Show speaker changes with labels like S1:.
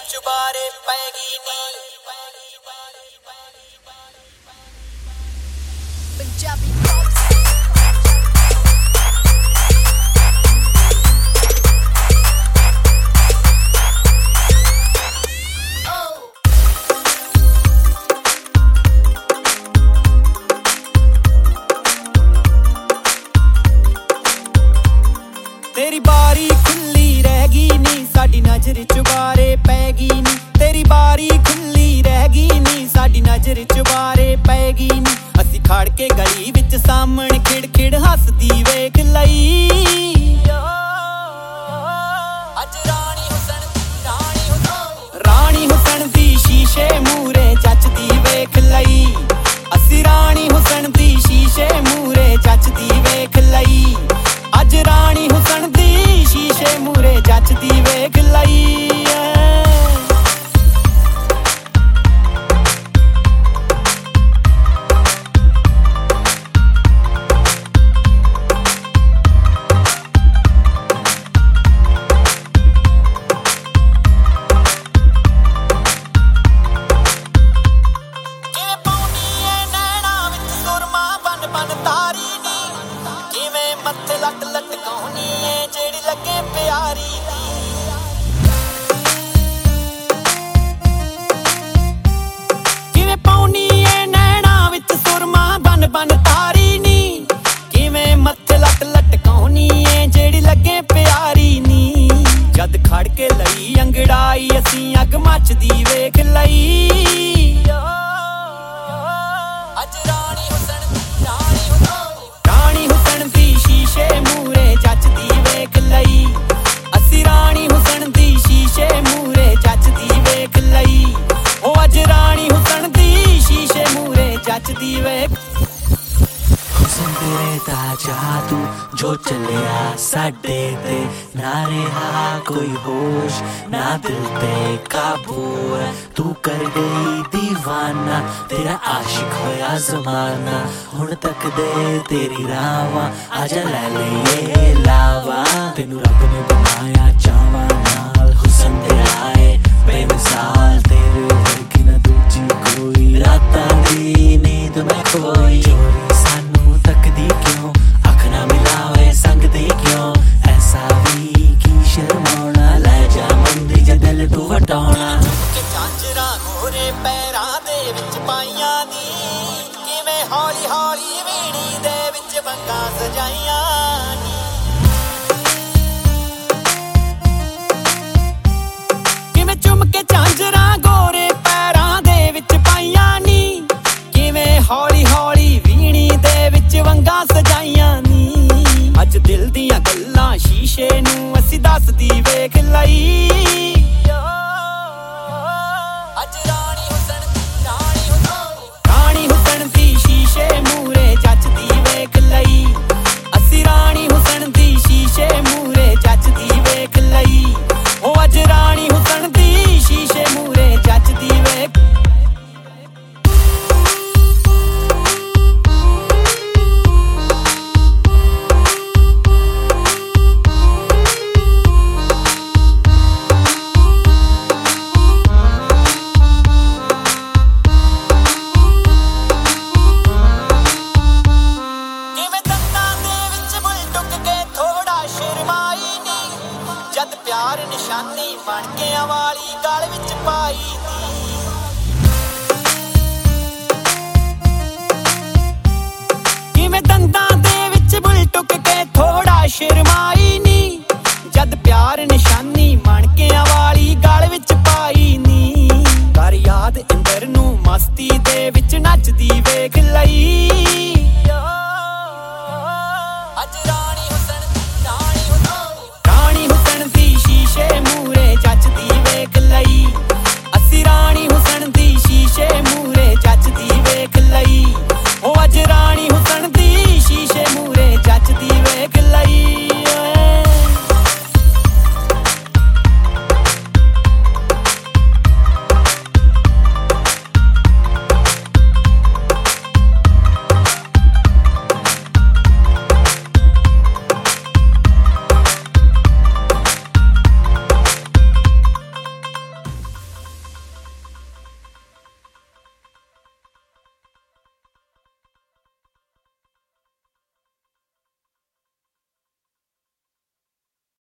S1: ਚੁਬਾਰੇ ਪੈਗੀ ਨੀ ਪੰਜਾਬੀ तेरी बारी खुली रहगी नी साडी नजर चुबारे पैगी नी तेरी बारी खुली रहगी नी साडी नजर चुबारे पैगी नी असी खड़ के गली विच सामण खिड़ खिड़ हसदी वेख लई अज रानी हुसन दी शीशे मूरे जचदी वेख लई असी रानी हुसन दी शीशे मूरे जचदी वेख लई अज रानी हुसन दी शीशे मूरे जचदी वेख लई मत्थे लट लटकाउनी है जेड़ी लगे प्यारी किवें पाउनी है नैना विच सुरमा बन बन तारी नी किवें मत्थे लट लटकाउनी है जेड़ी लगे प्यारी नी जद खड़ के लई अंगड़ाई असी अग मचदी वेख लई अज रानी हुसन दी शीशे मूरे जचदी वेख लई असी रानी हुसन दी शीशे मूरे जचदी वेख लई ओ अज रानी हुसन दी शीशे मूरे जचदी वेख
S2: हुसन तेरे दा जादू जो चलिया साडे ते ना रहा कोई होश ना दिल ते काबू तू कर गई दीवाना तेरा आशिक होया जमाना हुण तक दे तेरी रावा आजा ले ले लावा तेनू रब ने बनाया चावा नाल हुसन तेरा है बेमिसाल तेरे वर्गी ना दूजी कोई रातां दी नींद में खोई चोरी सानू तकदी क्यों अख ना मिलावे संगदी क्यों ऐसा भी की शर्माना ले जा मंदी ज दिल तू वटाउना
S1: झांझरा गोरे पैरां दे विच पाईयां नी किवें हौली हौली वीणी दे विच वंगां सजाईयां नी किवें चुम के झांझरा गोरे पैरां दे विच पाईयां नी किवें हौली हौली वीणी दे विच वंगां सजाईयां नी अज दिल दियां गल्लां शीशे नूं असी दसदी वेख लई अज रानी हुसन दी शीशे मूरे जचदी वेख लई असी रानी हुसन दी शीशे मूरे जचदी वेख लई ओ अज रानी हुसन दी शीशे मूरे जचदी वेख जद प्यार निशानी बन के वाली गल विच पाई किवें दंदां दे विच बुल टुक के थोड़ा शर्माई नी जद प्यार निशानी बन के वाली गल विच पाई नी कर याद इंदर नूं मस्ती दे विच नचदी वेख लई